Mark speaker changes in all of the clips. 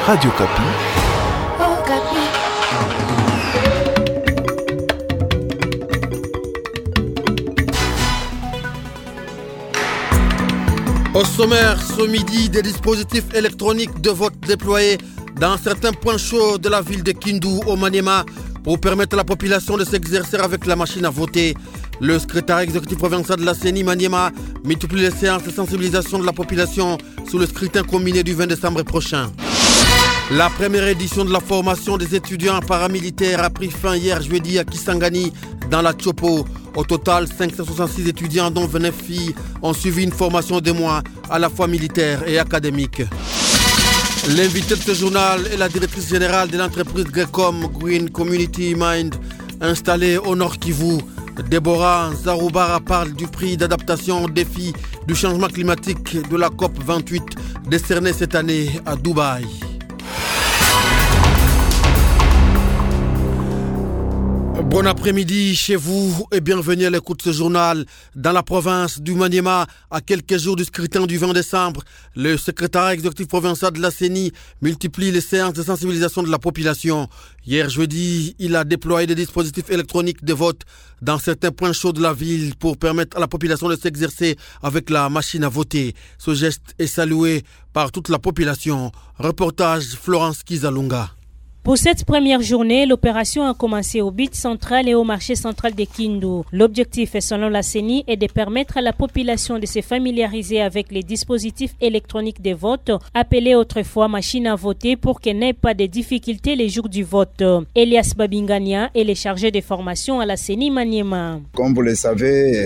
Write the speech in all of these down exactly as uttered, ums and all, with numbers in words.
Speaker 1: Radio Kapi.
Speaker 2: Oh, Kapi.
Speaker 3: Au sommaire, ce midi, des dispositifs électroniques de vote déployés dans certains points chauds de la ville de Kindu, au Maniema, pour permettre à la population de s'exercer avec la machine à voter. Le secrétariat exécutif provincial de la C E N I Maniema multiplie les séances de sensibilisation de la population sur le scrutin combiné du vingt décembre prochain. La première édition de la formation des étudiants paramilitaires a pris fin hier jeudi à Kisangani, dans la Tchopo. Au total, cinq cent soixante-six étudiants, dont vingt-neuf filles, ont suivi une formation de mois, à la fois militaire et académique. L'invité de ce journal est la directrice générale de l'entreprise Grecom Green Community Mind, installée au Nord Kivu. Déborah Zaroubara parle du prix d'adaptation au défi du changement climatique de la COP vingt-huit, décerné cette année à Dubaï. Bon après-midi chez vous et bienvenue à l'écoute de ce journal. Dans la province du Maniema, à quelques jours du scrutin du vingt décembre, le secrétariat exécutif provincial de la C E N I multiplie les séances de sensibilisation de la population. Hier jeudi, il a déployé des dispositifs électroniques de vote dans certains points chauds de la ville pour permettre à la population de s'exercer avec la machine à voter. Ce geste est salué par toute la population. Reportage Florence Kizalunga.
Speaker 4: Pour cette première journée, l'opération a commencé au B I T central et au marché central de Kindu. L'objectif, selon la C E N I, est de permettre à la population de se familiariser avec les dispositifs électroniques de vote, appelés autrefois machines à voter, pour qu'elle n'ait pas de difficultés les jours du vote. Elias Babingania est le chargé de formation à la C E N I Maniema.
Speaker 5: Comme vous le savez,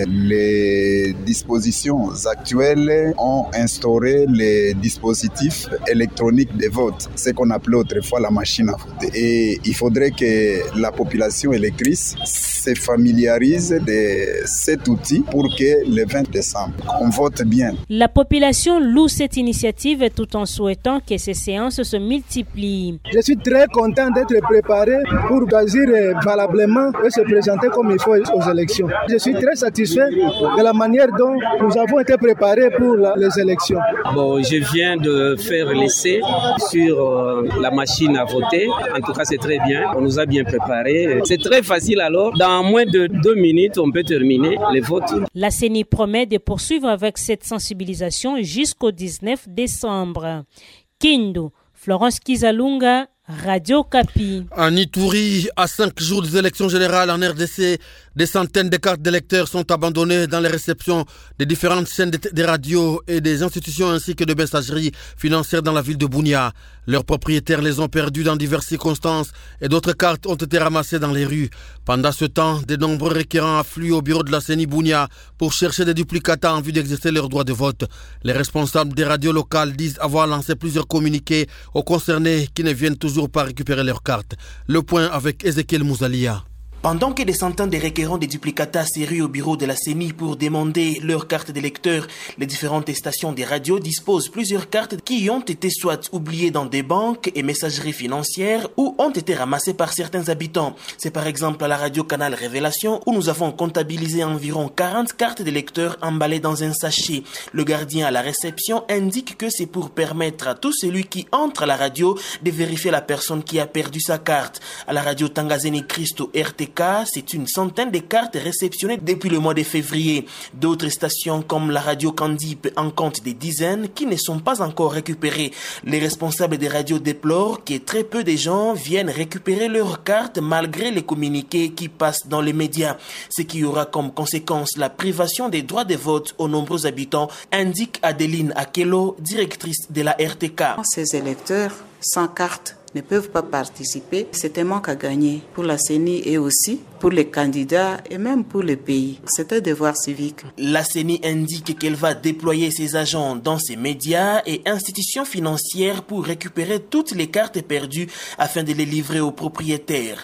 Speaker 5: les dispositions actuelles ont instauré les dispositifs électroniques de vote, ce qu'on appelait autrefois la machine à voter. Et il faudrait que la population électrice se familiarise de cet outil pour que le vingt décembre, on vote bien.
Speaker 4: La population loue cette initiative tout en souhaitant que ces séances se multiplient.
Speaker 6: Je suis très content d'être préparé pour agir valablement et se présenter comme il faut aux élections. Je suis très satisfait de la manière dont nous avons été préparés pour la, les élections.
Speaker 7: Bon, je viens de faire l'essai sur euh, la machine à voter. En tout cas, c'est très bien. On nous a bien préparés. C'est très facile alors. Dans moins de deux minutes, on peut terminer les votes.
Speaker 4: La C E N I promet de poursuivre avec cette sensibilisation jusqu'au dix-neuf décembre. Kindu, Florence Kizalunga, Radio Kapi.
Speaker 3: En Ituri, à cinq jours des élections générales en R D C, des centaines de cartes d'électeurs sont abandonnées dans les réceptions des différentes chaînes de radio et des institutions ainsi que de messageries financières dans la ville de Bunia. Leurs propriétaires les ont perdues dans diverses circonstances et d'autres cartes ont été ramassées dans les rues. Pendant ce temps, de nombreux requérants affluent au bureau de la C E N I Bunia pour chercher des duplicata en vue d'exercer leur droit de vote. Les responsables des radios locales disent avoir lancé plusieurs communiqués aux concernés qui ne viennent toujours pas récupérer leurs cartes. Le point avec Ezekiel Mouzalia.
Speaker 8: Pendant que des centaines de requérants des duplicata s'érient au bureau de la C E N I pour demander leur carte d'électeur, les différentes stations des radios disposent plusieurs cartes qui ont été soit oubliées dans des banques et messageries financières ou ont été ramassées par certains habitants. C'est par exemple à la radio Canal Révélation où nous avons comptabilisé environ quarante cartes d'électeurs emballées dans un sachet. Le gardien à la réception indique que c'est pour permettre à tout celui qui entre à la radio de vérifier la personne qui a perdu sa carte. À la radio Tangazeni Christo R T K, c'est une centaine de cartes réceptionnées depuis le mois de février. D'autres stations comme la radio Candip en comptent des dizaines qui ne sont pas encore récupérées. Les responsables des radios déplorent que très peu de gens viennent récupérer leurs cartes malgré les communiqués qui passent dans les médias. Ce qui aura comme conséquence la privation des droits de vote aux nombreux habitants, indique Adeline Akelo, directrice de la R T K.
Speaker 9: Ces électeurs sans carte ne peuvent pas participer, c'est un manque à gagner pour la C E N I et aussi pour les candidats et même pour le pays. C'est un devoir civique.
Speaker 8: La C E N I indique qu'elle va déployer ses agents dans ses médias et institutions financières pour récupérer toutes les cartes perdues afin de les livrer aux propriétaires.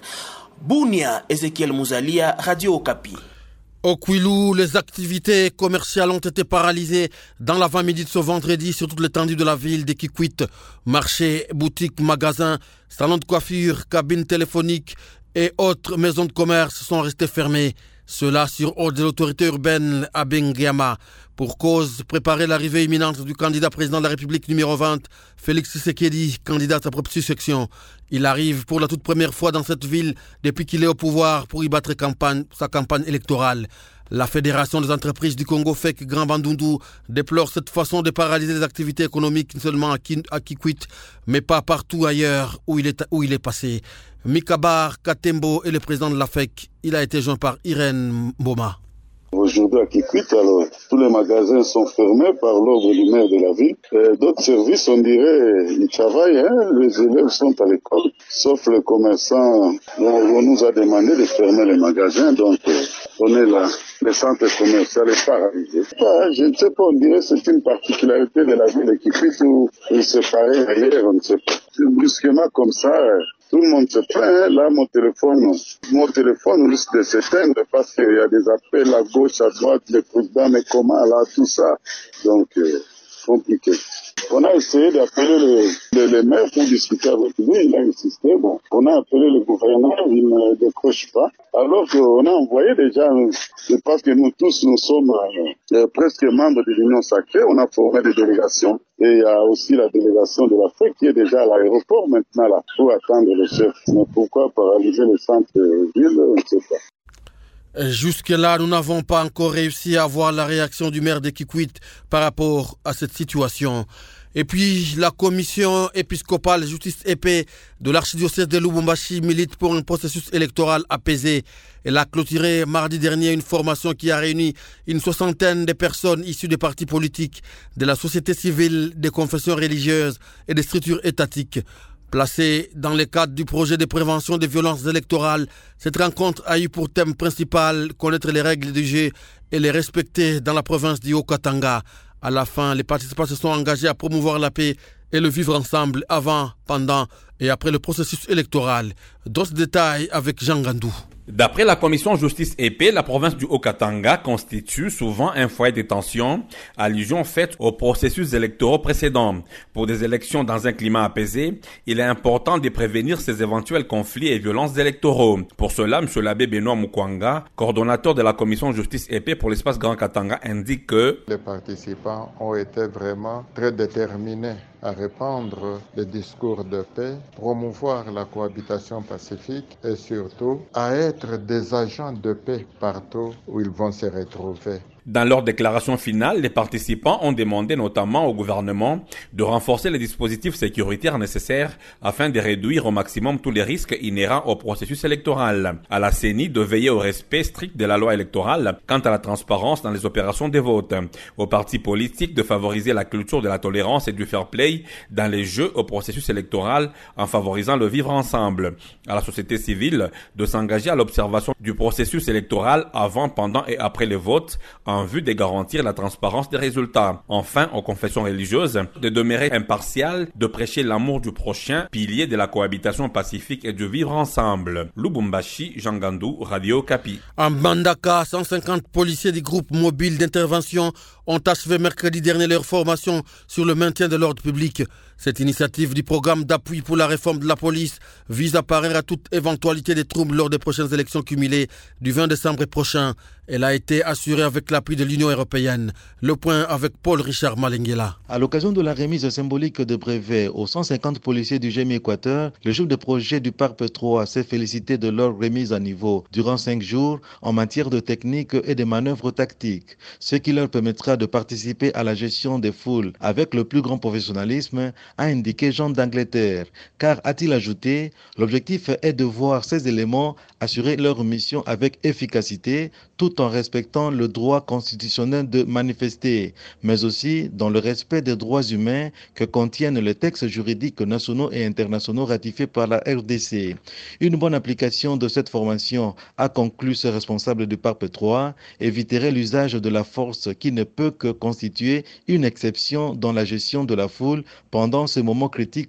Speaker 8: Bunia, Ezekiel Mouzalia, Radio Okapi.
Speaker 3: Au Kwilu, les activités commerciales ont été paralysées dans l'avant-midi de ce vendredi sur toute l'étendue de la ville de Kikwit. Marchés, boutiques, magasins, salons de coiffure, cabines téléphoniques et autres maisons de commerce sont restés fermés. Cela sur ordre de l'autorité urbaine à Benguema. Pour cause, préparer l'arrivée imminente du candidat président de la République numéro vingt, Félix Tshisekedi, candidat à sa propre succession. Il arrive pour la toute première fois dans cette ville depuis qu'il est au pouvoir pour y battre campagne, sa campagne électorale. La Fédération des entreprises du Congo F E C Grand Bandundu déplore cette façon de paralyser les activités économiques seulement à Kikwit, mais pas partout ailleurs où il est, où il est passé. Mikabar Katembo est le président de la F E C. Il a été joint par Irène Mboma.
Speaker 1: Aujourd'hui à Kikwit, alors tous les magasins sont fermés par l'ordre du maire de la ville. Et d'autres services, on dirait, ils travaillent, hein, les élèves sont à l'école. Sauf le commerçant, on nous a demandé de fermer les magasins, donc on est là. Le centre commercial est paralysé. Ah, je ne sais pas, on dirait que c'est une particularité de la ville de Kikwit où c'est pareil ailleurs, on ne sait pas. Brusquement comme ça, tout le monde se plaint, hein. Là, mon téléphone, mon téléphone risque de s'éteindre parce qu'il y a des appels à gauche, à droite, le président, mais comment, là, tout ça. Donc, euh, compliqué. On a essayé d'appeler le, le, le maire pour discuter avec lui, il a insisté. Bon, on a appelé le gouverneur, il ne décroche pas. Alors qu'on a envoyé déjà, je pense que nous tous, nous sommes euh, presque membres de l'Union Sacrée, on a formé des délégations. Et il y a aussi la délégation de la F E C qui est déjà à l'aéroport maintenant là, pour attendre le chef. Mais pourquoi paralyser le centre-ville, on ne sait pas.
Speaker 3: Jusque-là, nous n'avons pas encore réussi à voir la réaction du maire de Kikwit par rapport à cette situation. Et puis, la commission épiscopale justice et paix de l'archidiocèse de Lubumbashi milite pour un processus électoral apaisé. Elle a clôturé mardi dernier une formation qui a réuni une soixantaine de personnes issues des partis politiques, de la société civile, des confessions religieuses et des structures étatiques. Placée dans le cadre du projet de prévention des violences électorales, cette rencontre a eu pour thème principal connaître les règles du jeu et les respecter dans la province du Haut-Katanga. À la fin, les participants se sont engagés à promouvoir la paix et le vivre ensemble avant, pendant et après le processus électoral. D'autres détails avec Jean Gandou.
Speaker 10: D'après la commission justice et paix, la province du Haut-Katanga constitue souvent un foyer de tension, allusion faite aux processus électoraux précédents. Pour des élections dans un climat apaisé, il est important de prévenir ces éventuels conflits et violences électoraux. Pour cela, M. l'abbé Benoît Mukwanga, coordonnateur de la commission justice et paix pour l'espace Grand Katanga, indique que
Speaker 11: les participants ont été vraiment très déterminés à répandre les discours de paix, promouvoir la cohabitation pacifique et surtout à être des agents de paix partout où ils vont se retrouver.
Speaker 10: Dans leur déclaration finale, les participants ont demandé notamment au gouvernement de renforcer les dispositifs sécuritaires nécessaires afin de réduire au maximum tous les risques inhérents au processus électoral. À la C E N I de veiller au respect strict de la loi électorale quant à la transparence dans les opérations de vote. Aux partis politiques de favoriser la culture de la tolérance et du fair play dans les jeux au processus électoral en favorisant le vivre ensemble. À la société civile de s'engager à l'observation du processus électoral avant, pendant et après le vote en vue de garantir la transparence des résultats. Enfin, aux confessions religieuses, de demeurer impartiales, de prêcher l'amour du prochain, pilier de la cohabitation pacifique et du vivre ensemble. Lubumbashi, Jean Gandou, Radio Kapi.
Speaker 3: En Bandaka, cent cinquante policiers du groupe mobile d'intervention ont achevé mercredi dernier leur formation sur le maintien de l'ordre public. Cette initiative du programme d'appui pour la réforme de la police vise à parer à toute éventualité de troubles lors des prochaines élections cumulées du vingt décembre prochain. Elle a été assurée avec l'appui de l'Union européenne. Le point avec Paul-Richard Malenguela.
Speaker 12: À l'occasion de la remise symbolique de brevets aux cent cinquante policiers du G M I Équateur, le chef de projet du P A R P trois s'est félicité de leur remise à niveau durant cinq jours en matière de technique et de manœuvres tactiques, ce qui leur permettra de participer à la gestion des foules avec le plus grand professionnalisme, a indiqué Jean d'Angleterre. Car, a-t-il ajouté, l'objectif est de voir ces éléments assurer leur mission avec efficacité, tout en respectant le droit constitutionnel de manifester, mais aussi dans le respect des droits humains que contiennent les textes juridiques nationaux et internationaux ratifiés par la R D C. Une bonne application de cette formation, a conclu ce responsable du P A R P trois, éviterait l'usage de la force qui ne peut que constituer une exception dans la gestion de la foule pendant ce moment critique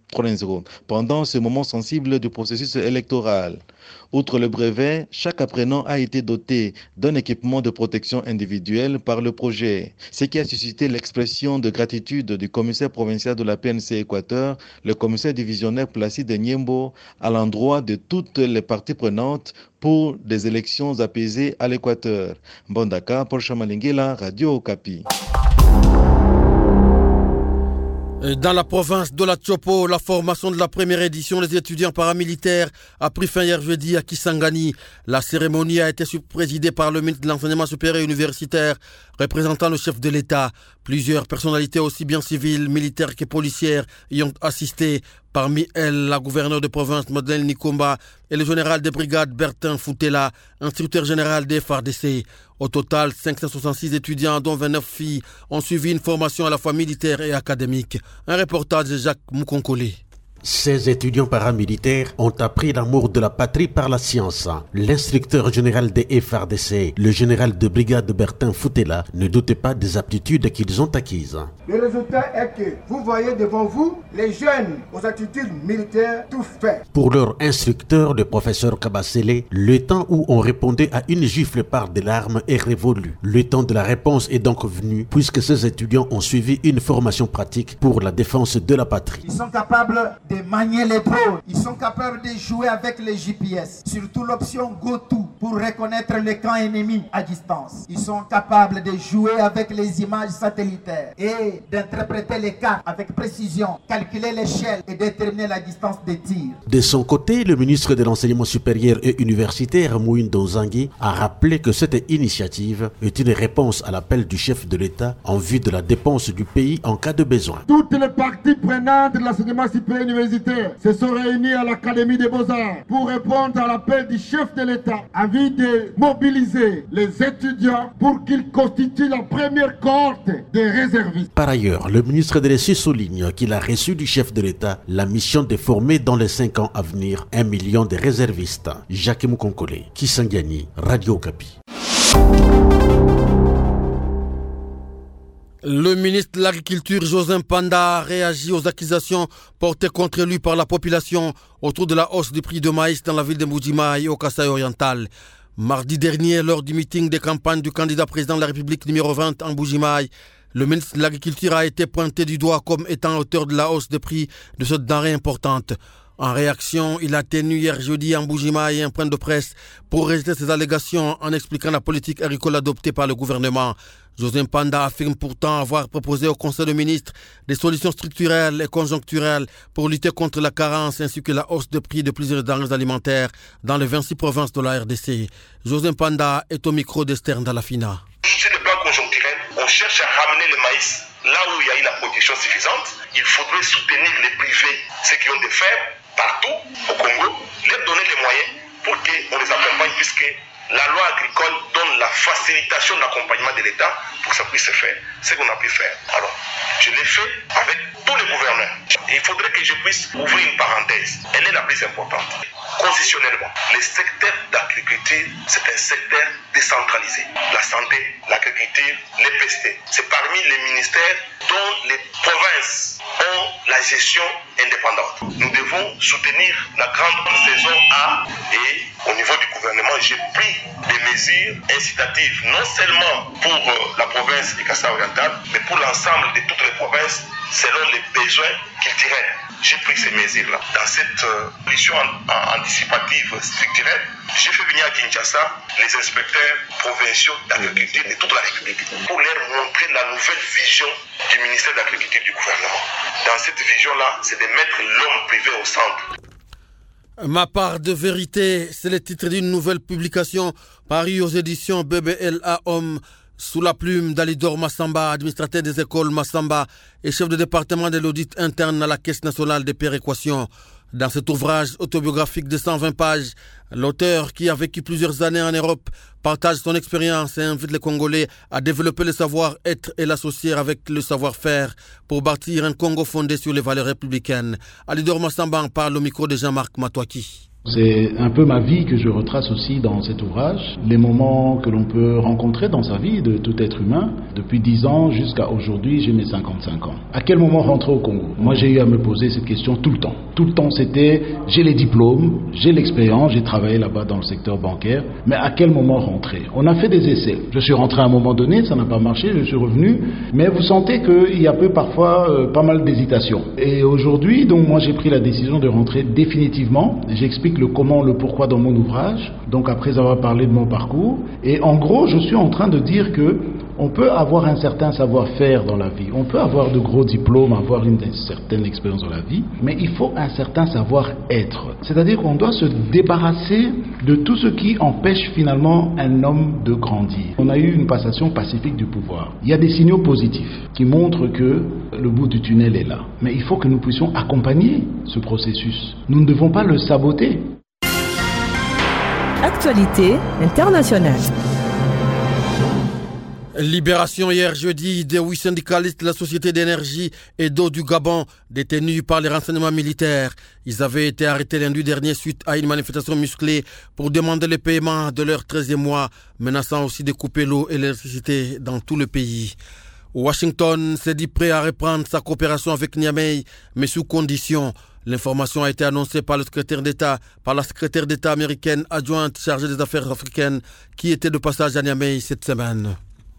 Speaker 12: trois point zéro pendant ce moment sensible du processus électoral. Outre le brevet, chaque apprenant a été doté d'un équipement de protection individuelle par le projet, ce qui a suscité l'expression de gratitude du commissaire provincial de la P N C Équateur, le commissaire divisionnaire Placide Niembo, à l'endroit de toutes les parties prenantes pour des élections apaisées à l'Équateur. Mbandaka, Paul Chamalingela, Radio Okapi.
Speaker 3: Dans la province de la Tchopo, la formation de la première édition des étudiants paramilitaires a pris fin hier jeudi à Kisangani. La cérémonie a été présidée par le ministre de l'Enseignement supérieur et universitaire, représentant le chef de l'État. Plusieurs personnalités aussi bien civiles, militaires que policières y ont assisté. Parmi elles, la gouverneure de province Madeleine Nikomba et le général de brigade Bertin Foutela, instructeur général des F A R D C. Au total, cinq cent soixante-six étudiants, dont vingt-neuf filles, ont suivi une formation à la fois militaire et académique. Un reportage de Jacques Moukonkole.
Speaker 13: Ces étudiants paramilitaires ont appris l'amour de la patrie par la science. L'instructeur général des F A R D C, le général de brigade Bertin Foutela, ne doutait pas des aptitudes qu'ils ont acquises.
Speaker 14: Le résultat est que vous voyez devant vous les jeunes aux attitudes militaires tout fait.
Speaker 13: Pour leur instructeur, le professeur Kabasele, le temps où on répondait à une gifle par des larmes est révolu. Le temps de la réponse est donc venu puisque ces étudiants ont suivi une formation pratique pour la défense de la patrie.
Speaker 14: Ils sont capables de manier les drones. Ils sont capables de jouer avec les G P S, surtout l'option GoTo pour reconnaître les camps ennemis à distance. Ils sont capables de jouer avec les images satellitaires et d'interpréter les cartes avec précision, calculer l'échelle et déterminer la distance des tirs.
Speaker 13: De son côté, le ministre de l'Enseignement supérieur et universitaire, Mouindo Zangui, a rappelé que cette initiative est une réponse à l'appel du chef de l'État en vue de la dépense du pays en cas de besoin.
Speaker 14: Toutes les parties prenantes de l'enseignement supérieur universitaire se sont réunis à l'Académie des Beaux-Arts pour répondre à l'appel du chef de l'État en vue de mobiliser les étudiants pour qu'ils constituent la première cohorte des réservistes.
Speaker 13: Par ailleurs, le ministre de l'E S U souligne qu'il a reçu du chef de l'État la mission de former dans les cinq ans à venir un million de réservistes. Jacques Moukonkole, Kisangani, Radio Okapi.
Speaker 3: Le ministre de l'Agriculture, Josim Panda, réagit aux accusations portées contre lui par la population autour de la hausse du prix de maïs dans la ville de Mbuji-Mayi au Kasaï oriental. Mardi dernier, lors du meeting de campagne du candidat président de la République numéro vingt en Mbuji-Mayi, le ministre de l'Agriculture a été pointé du doigt comme étant auteur de la hausse des prix de cette denrée importante. En réaction, il a tenu hier jeudi en Mbuji-Mayi un point de presse pour rejeter ces allégations en expliquant la politique agricole adoptée par le gouvernement. Josim Panda affirme pourtant avoir proposé au Conseil des ministres des solutions structurelles et conjoncturelles pour lutter contre la carence ainsi que la hausse de prix de plusieurs denrées alimentaires dans les vingt-six provinces de la R D C. Josim Panda est au micro d'Esther Ndalafina.
Speaker 15: Sur le plan conjoncturel, on cherche à ramener le maïs là où il y a eu la production suffisante. Il faudrait soutenir les privés, ceux qui ont des fermes partout au Congo, leur donner les moyens pour qu'on les accompagne puisque la loi agricole donne la facilitation de l'accompagnement de l'État pour que ça puisse se faire. C'est ce qu'on a pu faire. Alors, je l'ai fait avec tous les gouverneurs. Il faudrait que je puisse ouvrir une parenthèse. Elle est la plus importante. Constitutionnellement, le secteur d'agriculture, c'est un secteur décentralisé. La santé, l'agriculture, les P S T, c'est parmi les ministères dont les provinces ont la gestion indépendante. Nous devons soutenir la grande saison A et au niveau du gouvernement, j'ai pris des mesures incitatives, non seulement pour euh, la province du Kasaï oriental, mais pour l'ensemble de toutes les provinces, selon les besoins culturels. J'ai pris ces mesures-là. Dans cette euh, mission an an anticipative structurelle, j'ai fait venir à Kinshasa les inspecteurs provinciaux d'agriculture de toute la République pour leur montrer la nouvelle vision du ministère de l'Agriculture du gouvernement. Dans cette vision-là, c'est de mettre l'homme privé au centre.
Speaker 3: Ma part de vérité, c'est le titre d'une nouvelle publication parue aux éditions B B L A Homme sous la plume d'Alidor Massamba, administrateur des écoles Massamba et chef de département de l'audit interne à la Caisse nationale des péréquations. Dans cet ouvrage autobiographique de cent vingt pages, l'auteur, qui a vécu plusieurs années en Europe, partage son expérience et invite les Congolais à développer le savoir-être et l'associer avec le savoir-faire pour bâtir un Congo fondé sur les valeurs républicaines. Alidor Massamba en parle au micro de Jean-Marc Matouaki.
Speaker 16: C'est un peu ma vie que je retrace aussi dans cet ouvrage, les moments que l'on peut rencontrer dans sa vie de tout être humain. Depuis dix ans jusqu'à aujourd'hui, j'ai mes cinquante-cinq ans. À quel moment rentrer au Congo? Moi, j'ai eu à me poser cette question tout le temps. Tout le temps, c'était, j'ai les diplômes, j'ai l'expérience, j'ai travaillé là-bas dans le secteur bancaire, mais à quel moment rentrer? On a fait des essais. Je suis rentré à un moment donné, ça n'a pas marché, je suis revenu, mais vous sentez qu'il y a peu parfois euh, pas mal d'hésitation. Et aujourd'hui, donc moi, j'ai pris la décision de rentrer définitivement. J'explique le comment, le pourquoi dans mon ouvrage, donc après avoir parlé de mon parcours. Et en gros, je suis en train de dire que on peut avoir un certain savoir-faire dans la vie, on peut avoir de gros diplômes, avoir une certaine expérience dans la vie, mais il faut un certain savoir-être. C'est-à-dire qu'on doit se débarrasser de tout ce qui empêche finalement un homme de grandir. On a eu une passation pacifique du pouvoir. Il y a des signaux positifs qui montrent que le bout du tunnel est là. Mais il faut que nous puissions accompagner ce processus. Nous ne devons pas le saboter.
Speaker 17: Actualité internationale.
Speaker 3: Libération hier jeudi des huit syndicalistes de la Société d'énergie et d'eau du Gabon détenus par les renseignements militaires. Ils avaient été arrêtés lundi dernier suite à une manifestation musclée pour demander le paiement de leur treizième mois, menaçant aussi de couper l'eau et l'électricité dans tout le pays. Washington s'est dit prêt à reprendre sa coopération avec Niamey, mais sous condition. L'information a été annoncée par le secrétaire d'État, par la secrétaire d'État américaine adjointe chargée des affaires africaines, qui était de passage à Niamey cette semaine.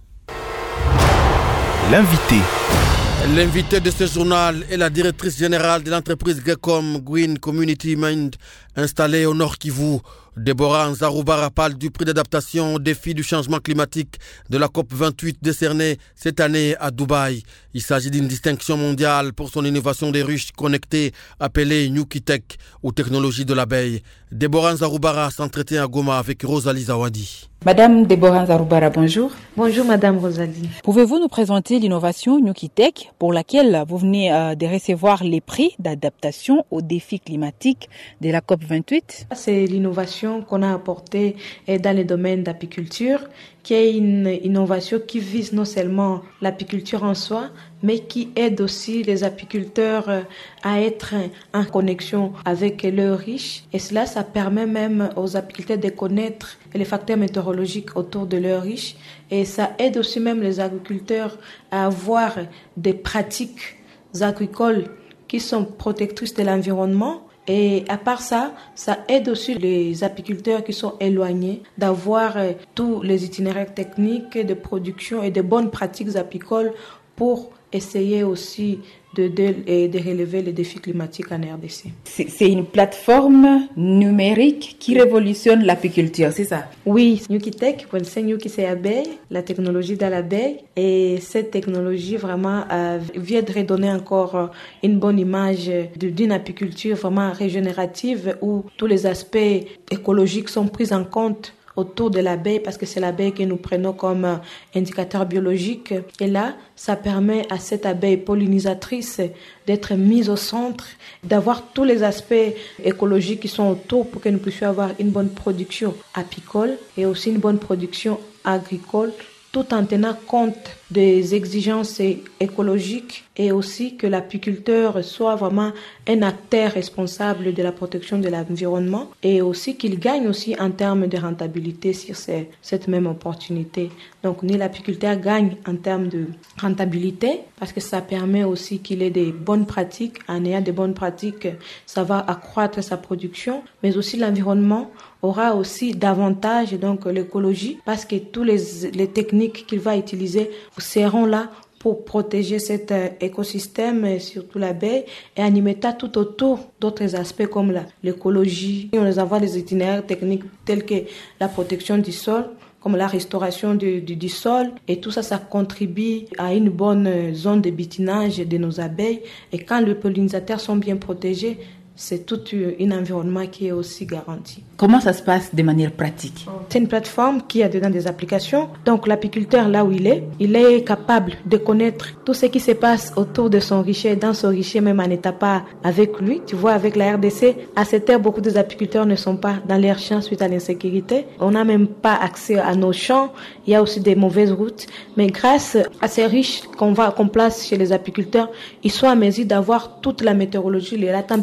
Speaker 18: L'invité.
Speaker 3: L'invité de ce journal est la directrice générale de l'entreprise Gecom Green Community Mind, installée au Nord Kivu. Déborah Nzaroubara parle du prix d'adaptation au défi du changement climatique de la COP vingt-huit décernée cette année à Dubaï. Il s'agit d'une distinction mondiale pour son innovation des ruches connectées appelée Nukitech ou technologie de l'abeille. Déborah Nzaroubara s'entretient à Goma avec Rosalie Zawadi.
Speaker 19: Madame Déborah Nzaroubara, bonjour.
Speaker 20: Bonjour Madame Rosalie.
Speaker 19: Pouvez-vous nous présenter l'innovation Nukitech pour laquelle vous venez euh, de recevoir les prix d'adaptation aux défis climatiques de la COP vingt-huit?
Speaker 20: C'est l'innovation qu'on a apportée dans le domaine d'apiculture, qui est une innovation qui vise non seulement l'apiculture en soi, mais qui aide aussi les apiculteurs à être en connexion avec leurs riches. Et cela, ça permet même aux apiculteurs de connaître les facteurs météorologiques autour de leurs riches. Et ça aide aussi même les agriculteurs à avoir des pratiques agricoles qui sont protectrices de l'environnement. Et à part ça, ça aide aussi les apiculteurs qui sont éloignés d'avoir euh, tous les itinéraires techniques de production et de bonnes pratiques apicoles pour essayer aussi de, de, de relever les défis climatiques en R D C.
Speaker 19: C'est une plateforme numérique qui révolutionne l'apiculture, c'est ça?
Speaker 20: Oui, Nukitech, c'est Nuki, c'est abeille, la technologie de l'abeille. Et cette technologie vraiment euh, vient de redonner encore une bonne image d'une apiculture vraiment régénérative où tous les aspects écologiques sont pris en compte autour de l'abeille, parce que c'est l'abeille que nous prenons comme indicateur biologique. Et là, ça permet à cette abeille pollinisatrice d'être mise au centre, d'avoir tous les aspects écologiques qui sont autour pour que nous puissions avoir une bonne production apicole et aussi une bonne production agricole, tout en tenant compte des exigences écologiques et aussi que l'apiculteur soit vraiment un acteur responsable de la protection de l'environnement et aussi qu'il gagne aussi en termes de rentabilité sur ces, cette même opportunité. Donc, ni l'apiculteur gagne en termes de rentabilité parce que ça permet aussi qu'il ait des bonnes pratiques. En ayant des bonnes pratiques, ça va accroître sa production, mais aussi l'environnement aura aussi davantage, donc l'écologie, parce que tous les, les techniques qu'il va utiliser seront là pour protéger cet écosystème, surtout l'abeille, et en y mettant tout autour d'autres aspects comme la, l'écologie. On les envoie des itinéraires techniques tels que la protection du sol, comme la restauration du, du, du sol, et tout ça, ça contribue à une bonne zone de butinage de nos abeilles. Et quand les pollinisateurs sont bien protégés, c'est tout un environnement qui est aussi garanti.
Speaker 19: Comment ça se passe de manière pratique?
Speaker 20: C'est une plateforme qui a dedans des applications. Donc l'apiculteur, là où il est, il est capable de connaître tout ce qui se passe autour de son richet, dans son richet, même en n'étant pas avec lui. Tu vois, avec la R D C, à cette heure, beaucoup des apiculteurs ne sont pas dans leurs champs suite à l'insécurité. On n'a même pas accès à nos champs. Il y a aussi des mauvaises routes. Mais grâce à ces riches qu'on va, qu'on place chez les apiculteurs, ils sont à mesure d'avoir toute la météorologie, la température qui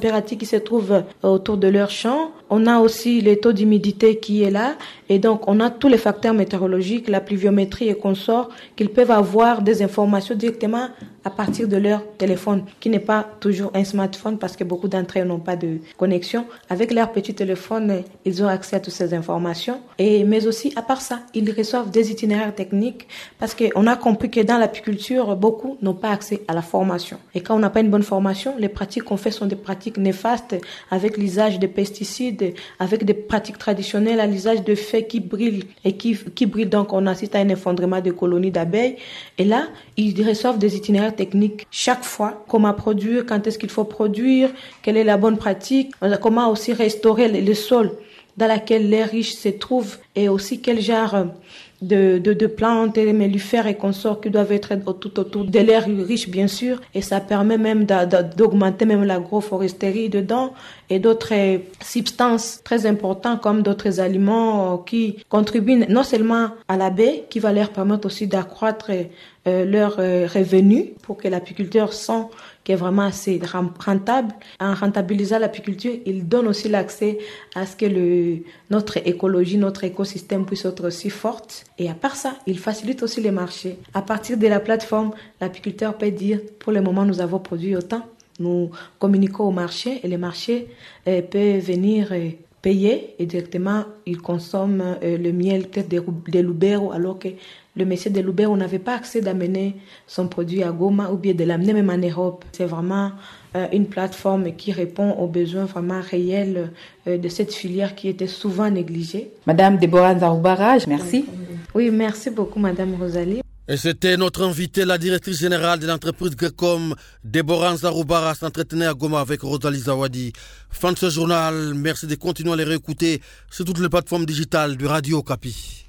Speaker 20: se trouvent autour de leur champ. On a aussi le taux d'humidité qui est là. Et donc, on a tous les facteurs météorologiques, la pluviométrie et consorts, qu'ils peuvent avoir des informations directement à partir de leur téléphone, qui n'est pas toujours un smartphone parce que beaucoup d'entre eux n'ont pas de connexion. Avec leur petit téléphone, ils ont accès à toutes ces informations. Et, mais aussi, à part ça, ils reçoivent des itinéraires techniques parce qu'on a compris que dans l'apiculture, beaucoup n'ont pas accès à la formation. Et quand on n'a pas une bonne formation, les pratiques qu'on fait sont des pratiques néfastes avec l'usage de pesticides, avec des pratiques traditionnelles, à l'usage de feuilles qui brillent et qui, qui brillent. Donc, on assiste à un effondrement de colonies d'abeilles. Et là, ils reçoivent des itinéraires techniques chaque fois. Comment produire, quand est-ce qu'il faut produire, quelle est la bonne pratique, comment aussi restaurer le, le sol dans lequel l'air riche se trouve et aussi quel genre de, de, de plantes, mellifères et consorts qui doivent être tout autour de l'air riche, bien sûr. Et ça permet même d'augmenter même l'agroforesterie dedans et d'autres substances très importantes comme d'autres aliments qui contribuent non seulement à la baie, qui va leur permettre aussi d'accroître euh, leurs euh, revenus pour que l'apiculteur sent qui est vraiment assez rentable. En rentabilisant l'apiculture, il donne aussi l'accès à ce que le, notre écologie, notre écosystème puisse être aussi forte. Et à part ça, il facilite aussi les marchés. À partir de la plateforme, l'apiculteur peut dire, pour le moment, nous avons produit autant. Nous communiquons au marché et les marchés euh, peuvent venir euh, payer et directement, ils consomment euh, le miel peut-être des, des Lubero, alors que le monsieur de Lubero n'avait pas accès d'amener son produit à Goma ou bien de l'amener même en Europe. C'est vraiment euh, une plateforme qui répond aux besoins vraiment réels euh, de cette filière qui était souvent négligée.
Speaker 19: Madame Déborah Nzaroubara, merci.
Speaker 20: Oui, merci beaucoup Madame Rosalie.
Speaker 3: Et c'était notre invitée, la directrice générale de l'entreprise Grecom, Déborah Nzaroubara, s'entretenait à Goma avec Rosalie Zawadi. Fin de ce journal, merci de continuer à les réécouter sur toutes les plateformes digitales du Radio Okapi.